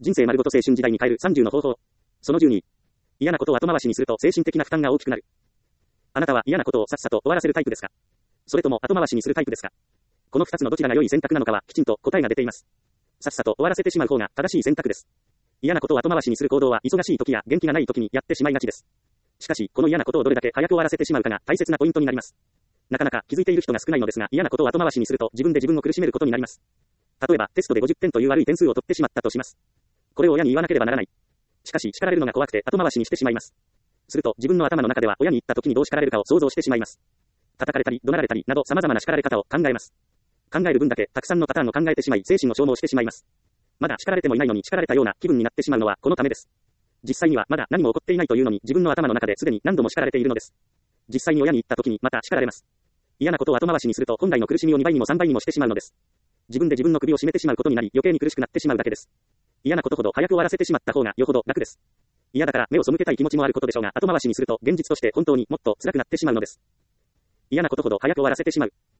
人生丸ごと青春時代に変える30の方法。その12。嫌なことを後回しにすると精神的な負担が大きくなる。あなたは嫌なことをさっさと終わらせるタイプですか？それとも後回しにするタイプですか？この2つのどちらが良い選択なのかはきちんと答えが出ています。さっさと終わらせてしまう方が正しい選択です。嫌なことを後回しにする行動は忙しい時や元気がない時にやってしまいがちです。しかし、この嫌なことをどれだけ早く終わらせてしまうかが大切なポイントになります。なかなか気づいている人が少ないのですが、嫌なことを後回しにすると自分で自分を苦しめることになります。例えば、テストで50点という悪い点数を取ってしまったとします。これを親に言わなければならない。しかし、叱られるのが怖くて後回しにしてしまいます。すると、自分の頭の中では親に言った時にどう叱られるかを想像してしまいます。叩かれたり、怒鳴られたりなど様々な叱られ方を考えます。考える分だけたくさんのパターンを考えてしまい、精神を消耗してしまいます。まだ叱られてもいないのに叱られたような気分になってしまうのはこのためです。実際にはまだ何も起こっていないというのに自分の頭の中ですでに何度も叱られているのです。実際に親に言った時にまた叱られます。嫌なことを後回しにすると本来の苦しみを2倍にも3倍にもしてしまうのです。自分で自分の首を絞めてしまうことになり余計に苦しくなってしまうだけです。嫌なことほど早く終わらせてしまった方がよほど楽です。嫌だから目を背けたい気持ちもあることでしょうが、後回しにすると現実として本当にもっと辛くなってしまうのです。嫌なことほど早く終わらせてしまう。